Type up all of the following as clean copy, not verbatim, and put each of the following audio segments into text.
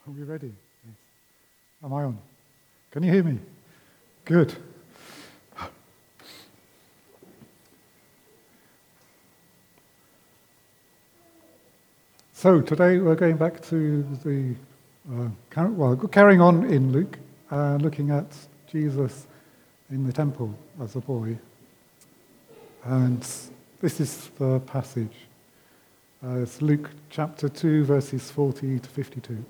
Are we ready? Yes. Am I on? Can you hear me? Good. So today we're going back to the, carrying on in Luke, looking at Jesus in the temple as a boy. And this is the passage. It's Luke chapter 2, verses 40 to 52.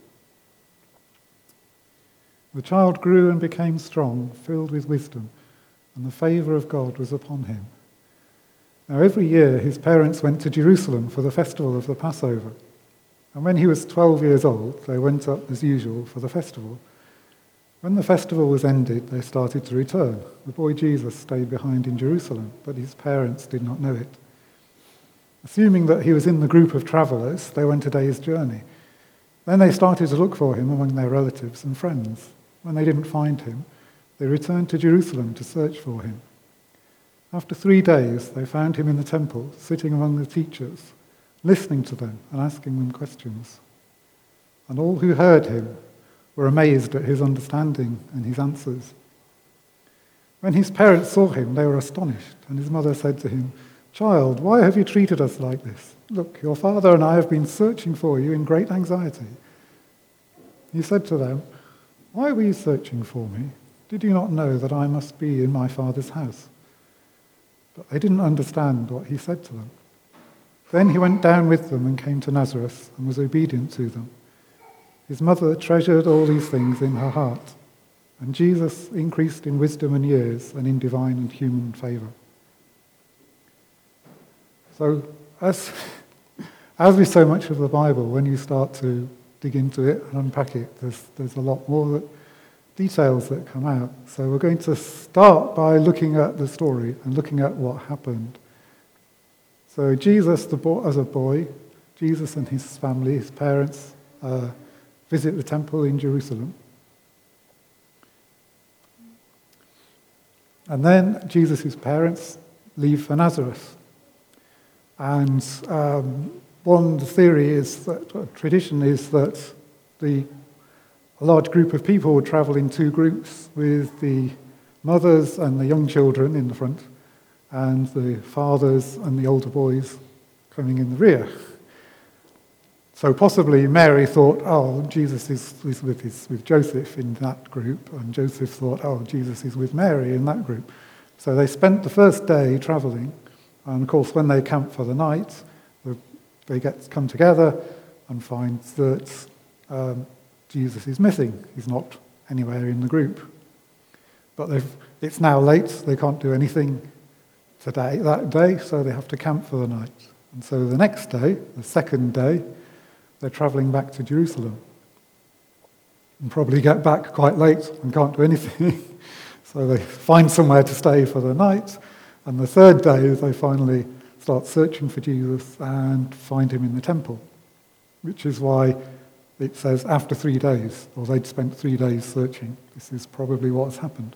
The child grew and became strong, filled with wisdom, and the favor of God was upon him. Now every year his parents went to Jerusalem for the festival of the Passover. And when he was 12 years old, they went up as usual for the festival. When the festival was ended, they started to return. The boy Jesus stayed behind in Jerusalem, but his parents did not know it. Assuming that he was in the group of travelers, they went a day's journey. Then they started to look for him among their relatives and friends. When they didn't find him, they returned to Jerusalem to search for him. After 3 days, they found him in the temple, sitting among the teachers, listening to them and asking them questions. And all who heard him were amazed at his understanding and his answers. When his parents saw him, they were astonished, and his mother said to him, "Child, why have you treated us like this? Look, your father and I have been searching for you in great anxiety." He said to them, "Why were you searching for me? Did you not know that I must be in my father's house?" But they didn't understand what he said to them. Then he went down with them and came to Nazareth and was obedient to them. His mother treasured all these things in her heart, and Jesus increased in wisdom and years and in divine and human favor. So, as with so much of the Bible, when you start to dig into it and unpack it, there's a lot more details that come out. So we're going to start by looking at the story and looking at what happened. So Jesus, as a boy, Jesus and his family, his parents, visit the temple in Jerusalem. And then Jesus' parents leave for Nazareth. And one theory is that, tradition is that a large group of people would travel in two groups, with the mothers and the young children in the front, and the fathers and the older boys coming in the rear. So possibly Mary thought, oh, Jesus is with Joseph in that group, and Joseph thought, oh, Jesus is with Mary in that group. So they spent the first day traveling, and of course when they camp for the night, they come together and find that Jesus is missing. He's not anywhere in the group. But it's now late, they can't do anything that day, so they have to camp for the night. And so the next day, the second day, they're travelling back to Jerusalem. And probably get back quite late and can't do anything. So they find somewhere to stay for the night. And the third day, they finally start searching for Jesus and find him in the temple, which is why it says after 3 days, or they'd spent 3 days searching. This is probably what's happened.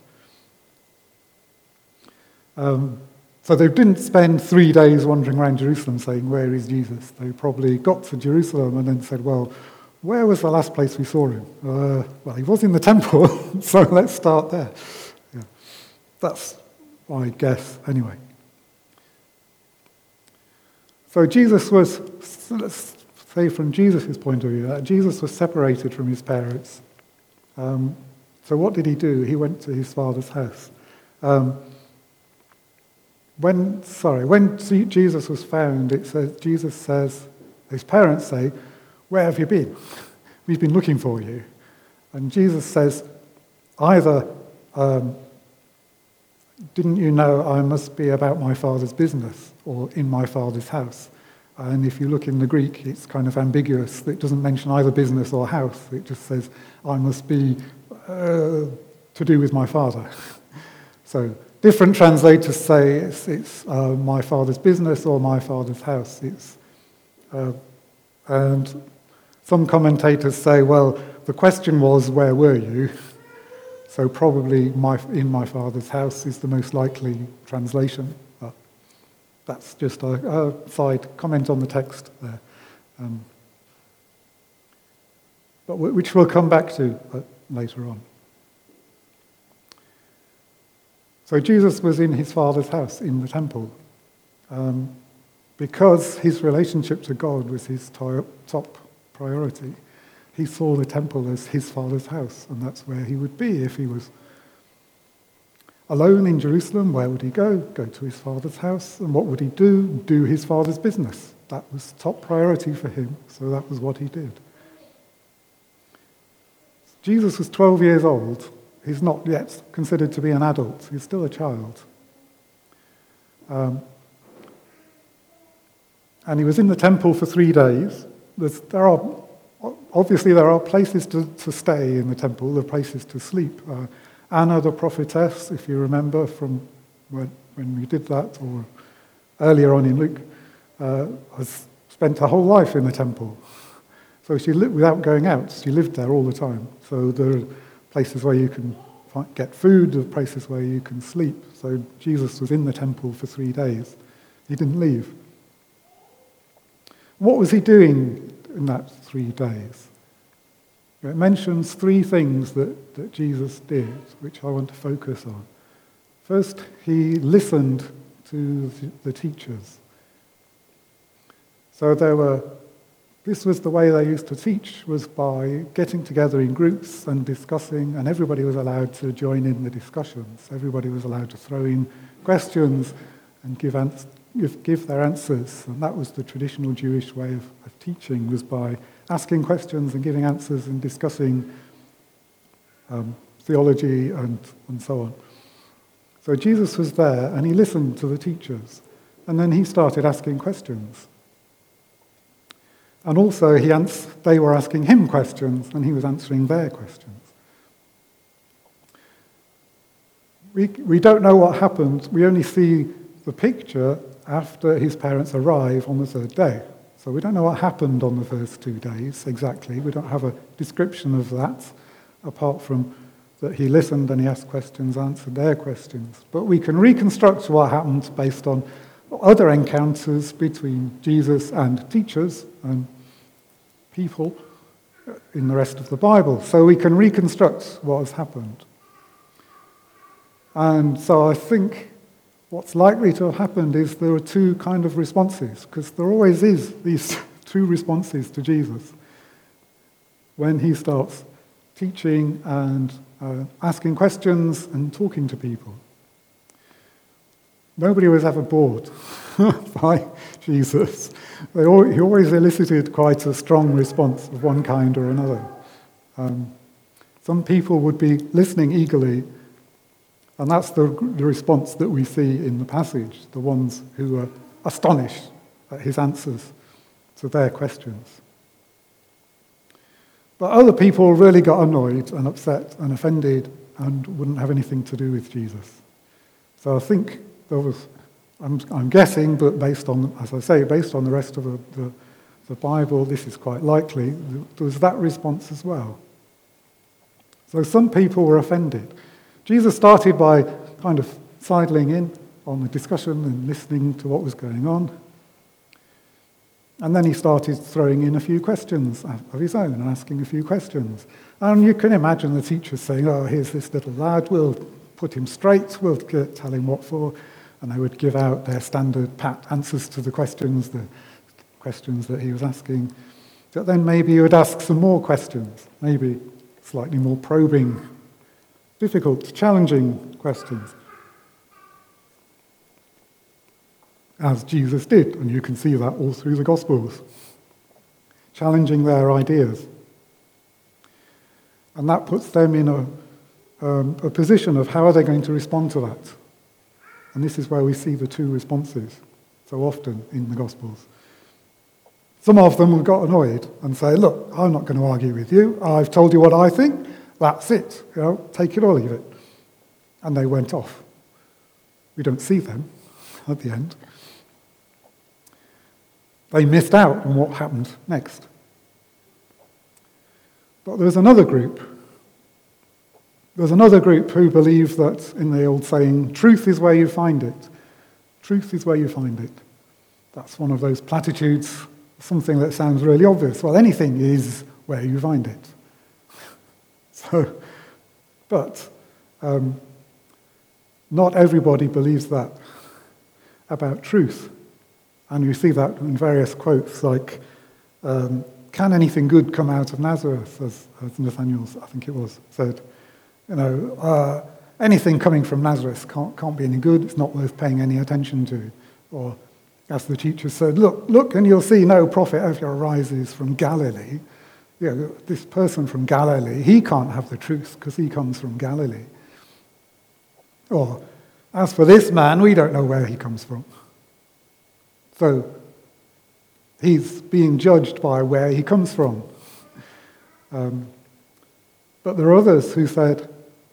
So they didn't spend 3 days wandering around Jerusalem saying, "Where is Jesus?" They probably got to Jerusalem and then said, "Well, where was the last place we saw him?" Well, he was in the temple, so let's start there. Yeah. That's my guess anyway. So Jesus was, let's say from Jesus' point of view, Jesus was separated from his parents. So what did he do? He went to his father's house. When Jesus was found, it says, Jesus says, his parents say, "Where have you been? We've been looking for you." And Jesus says, either, "Didn't you know I must be about my father's business or in my father's house?" And if you look in the Greek, it's kind of ambiguous. It doesn't mention either business or house. It just says, "I must be to do with my father." So different translators say it's my father's business or my father's house. And some commentators say, well, the question was, where were you? So probably in my father's house is the most likely translation. But that's just a side comment on the text there. but which we'll come back to later on. So Jesus was in his Father's house, in the temple, because his relationship to God was his top priority. He saw the temple as his Father's house, and that's where he would be if he was alone in Jerusalem. Where would he go? Go to his Father's house. And what would he do? Do his Father's business. That was top priority for him, so that was what he did. Jesus was 12 years old. He's not yet considered to be an adult. He's still a child. And he was in the temple for 3 days. There are places to stay in the temple, there are places to sleep. Anna the prophetess, if you remember from when we did that, or earlier on in Luke, has spent her whole life in the temple. So she lived without going out. She lived there all the time. So there are places where you can get food, there are places where you can sleep. So Jesus was in the temple for 3 days. He didn't leave. What was he doing in that 3 days? It mentions 3 things that Jesus did, which I want to focus on. First, he listened to the teachers. So this was the way they used to teach, was by getting together in groups and discussing, and everybody was allowed to join in the discussions. Everybody was allowed to throw in questions and give their answers. And that was the traditional Jewish way of teaching, was by asking questions and giving answers and discussing theology and so on. So Jesus was there and he listened to the teachers, and then he started asking questions. And also they were asking him questions and he was answering their questions. We don't know what happened. We only see the picture after his parents arrive on the 3rd day. So we don't know what happened on the first 2 days exactly. We don't have a description of that, apart from that he listened and he asked questions, answered their questions. But we can reconstruct what happened based on other encounters between Jesus and teachers and people in the rest of the Bible. So we can reconstruct what has happened. And so I think what's likely to have happened is there are 2 kind of responses, because there always is these 2 responses to Jesus. When he starts teaching and asking questions and talking to people. Nobody was ever bored by Jesus. He always elicited quite a strong response of one kind or another. Some people would be listening eagerly, and that's the response that we see in the passage, the ones who are astonished at his answers to their questions. But other people really got annoyed and upset and offended and wouldn't have anything to do with Jesus. So I think there was, I'm guessing, but based on, as I say, based on the rest of the Bible, this is quite likely, there was that response as well. So some people were offended. Jesus started by kind of sidling in on the discussion and listening to what was going on. And then he started throwing in a few questions of his own and asking a few questions. And you can imagine the teachers saying, oh, here's this little lad, we'll put him straight, we'll tell him what for. And they would give out their standard pat answers to the questions that he was asking. But then maybe he would ask some more questions, maybe slightly more probing, difficult, challenging questions, as Jesus did, and you can see that all through the Gospels, challenging their ideas. And that puts them in a position of how are they going to respond to that. And this is where we see the 2 responses so often in the Gospels. Some of them got annoyed and say, look, I'm not going to argue with you. I've told you what I think. That's it. Take it or leave it. And they went off. We don't see them at the end. They missed out on what happened next. But there's another group. There's another group who believe that, in the old saying, truth is where you find it. Truth is where you find it. That's one of those platitudes, something that sounds really obvious. Well, anything is where you find it. So, but not everybody believes that about truth. And you see that in various quotes like, can anything good come out of Nazareth, as Nathaniel, I think it was, said. Anything coming from Nazareth can't be any good, it's not worth paying any attention to. Or, as the teacher said, look, and you'll see no prophet ever arises from Galilee. This person from Galilee, he can't have the truth because he comes from Galilee. Or, as for this man, we don't know where he comes from. So, he's being judged by where he comes from. But there are others who said,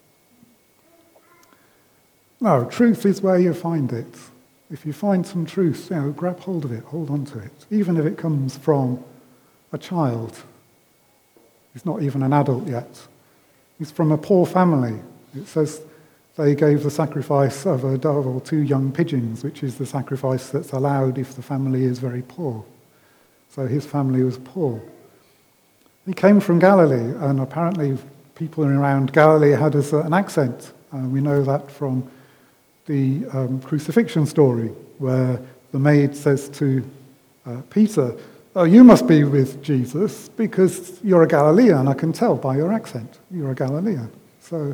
no, truth is where you find it. If you find some truth, grab hold of it, hold on to it. Even if it comes from a child. He's not even an adult yet. He's from a poor family. It says they gave the sacrifice of a dove or 2 young pigeons, which is the sacrifice that's allowed if the family is very poor. So his family was poor. He came from Galilee, and apparently people around Galilee had a certain accent. We know that from the crucifixion story, where the maid says to Peter, "Oh, you must be with Jesus because you're a Galilean. I can tell by your accent. You're a Galilean." So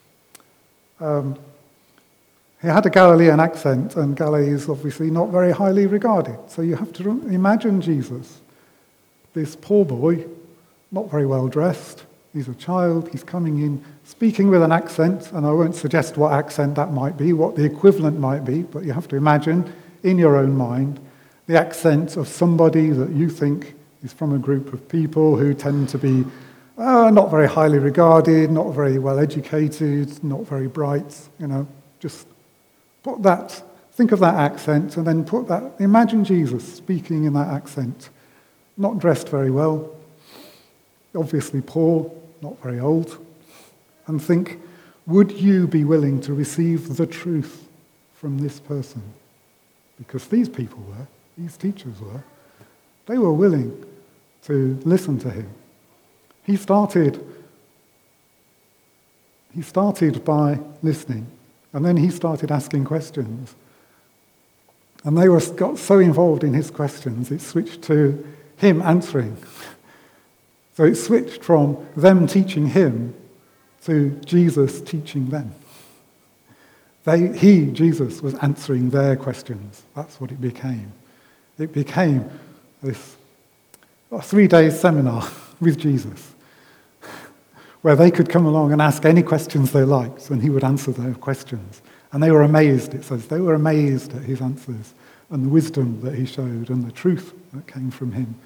he had a Galilean accent, and Galilee is obviously not very highly regarded. So you have to imagine Jesus, this poor boy, not very well dressed. He's a child, he's coming in, speaking with an accent, and I won't suggest what accent that might be, what the equivalent might be, but you have to imagine in your own mind the accent of somebody that you think is from a group of people who tend to be not very highly regarded, not very well educated, not very bright, just put that, think of that accent, and then imagine Jesus speaking in that accent, not dressed very well, obviously poor, not very old, and think, would you be willing to receive the truth from this person? Because these people were, these teachers were, they were willing to listen to him. He started by listening, and then he started asking questions. And they got so involved in his questions, it switched to him answering. So it switched from them teaching him to Jesus teaching them. Jesus, was answering their questions. That's what it became. It became this 3-day seminar with Jesus, where they could come along and ask any questions they liked, and he would answer their questions. And they were amazed, it says. They were amazed at his answers and the wisdom that he showed and the truth that came from him.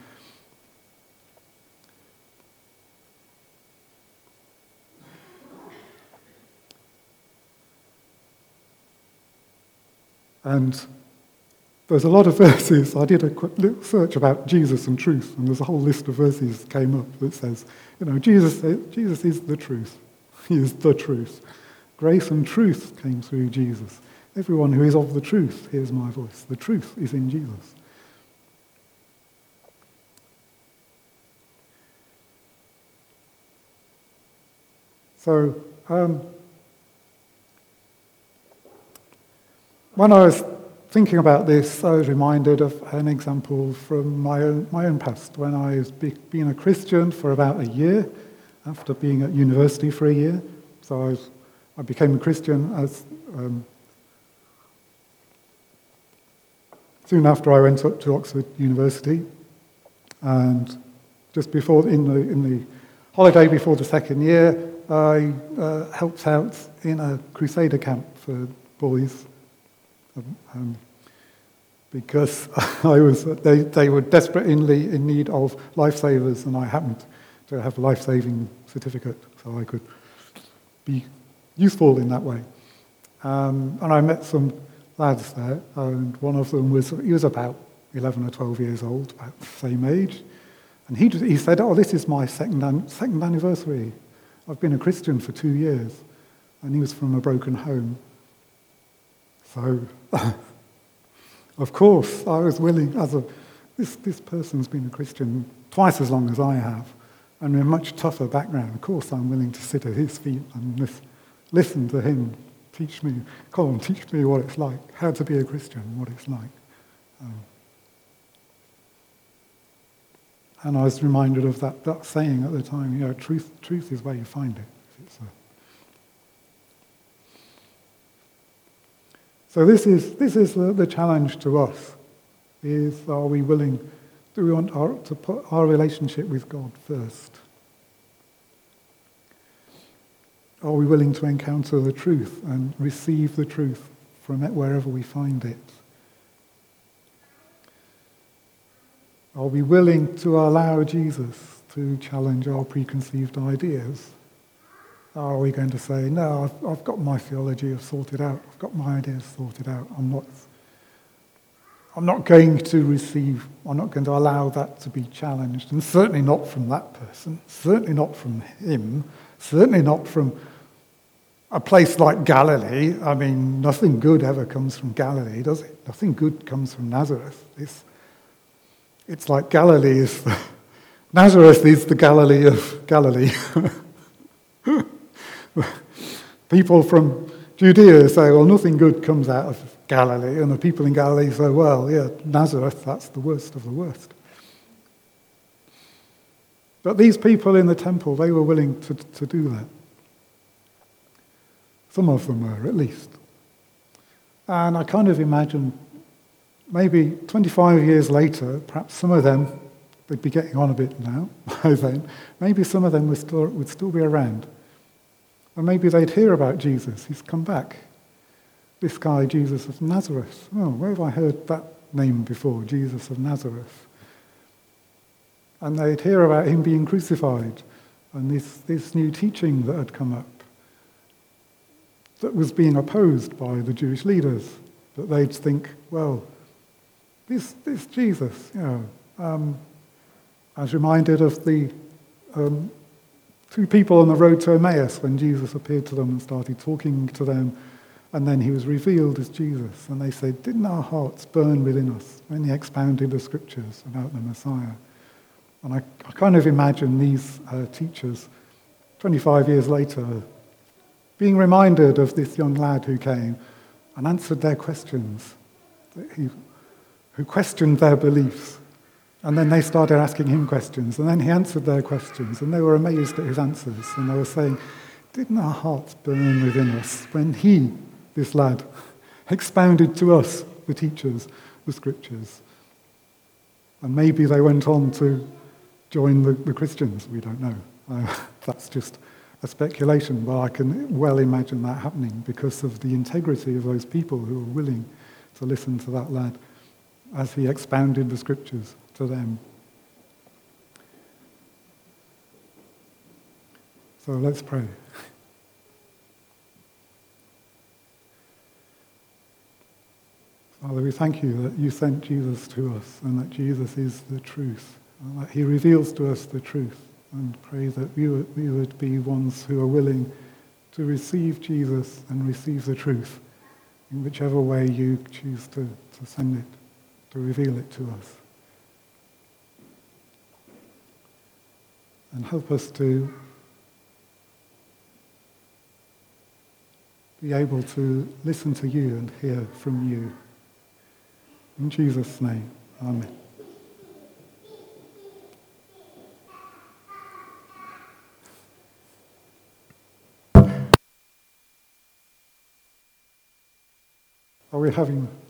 And there's a lot of verses. I did a quick little search about Jesus and truth, and there's a whole list of verses came up that says, Jesus is the truth. He is the truth. Grace and truth came through Jesus. Everyone who is of the truth hears my voice. The truth is in Jesus. So, when I was thinking about this, I was reminded of an example from my own past, when I was being a Christian for about a year, after being at university for a year. So I became a Christian as soon after I went up to Oxford University, and just before in the holiday before the second year, I helped out in a Crusader camp for boys. Because they were desperately in need of lifesavers, and I happened to have a life-saving certificate, so I could be useful in that way. And I met some lads there, and one of them was about 11 or 12 years old, about the same age, and he said, "Oh, this is my second anniversary. I've been a Christian for 2 years," and he was from a broken home. So, of course, I was willing, this person's been a Christian twice as long as I have, and in a much tougher background. Of course, I'm willing to sit at his feet and listen to him teach me what it's like, how to be a Christian, what it's like. And I was reminded of that saying at the time, truth is where you find it. So this is the challenge to us, is are we willing, do we want to put our relationship with God first? Are we willing to encounter the truth and receive the truth from it wherever we find it? Are we willing to allow Jesus to challenge our preconceived ideas? Are we going to say, no, I've got my theology sorted out, I've got my ideas sorted out, I'm not going to allow that to be challenged, and certainly not from that person, certainly not from him, certainly not from a place like Galilee. I mean, nothing good ever comes from Galilee, does it? Nothing good comes from Nazareth. It's like Galilee is Nazareth is the Galilee of Galilee. People from Judea say, well, nothing good comes out of Galilee, and the people in Galilee say, well, yeah, Nazareth, that's the worst of the worst. But these people in the temple, they were willing to do that. Some of them were, at least. And I kind of imagine maybe 25 years later, perhaps some of them, they'd be getting on a bit now by then, maybe some of them would still be around. And maybe they'd hear about Jesus. He's come back. This guy, Jesus of Nazareth. Oh, where have I heard that name before? Jesus of Nazareth. And they'd hear about him being crucified and this new teaching that had come up that was being opposed by the Jewish leaders. But they'd think, well, this Jesus, I was reminded of the two people on the road to Emmaus when Jesus appeared to them and started talking to them, and then he was revealed as Jesus. And they said, didn't our hearts burn within us when he expounded the scriptures about the Messiah? And I kind of imagine these teachers, 25 years later, being reminded of this young lad who came and answered their questions, who questioned their beliefs. And then they started asking him questions, and then he answered their questions, and they were amazed at his answers, and they were saying, didn't our hearts burn within us when he, this lad, expounded to us, the teachers, the scriptures? And maybe they went on to join the Christians, we don't know. That's just a speculation, but I can well imagine that happening because of the integrity of those people who were willing to listen to that lad as he expounded the scriptures to them. So let's pray. Father, we thank you that you sent Jesus to us and that Jesus is the truth, and that he reveals to us the truth, and pray that we would be ones who are willing to receive Jesus and receive the truth in whichever way you choose to send it, to reveal it to us. And help us to be able to listen to you and hear from you. In Jesus' name, amen. Are we having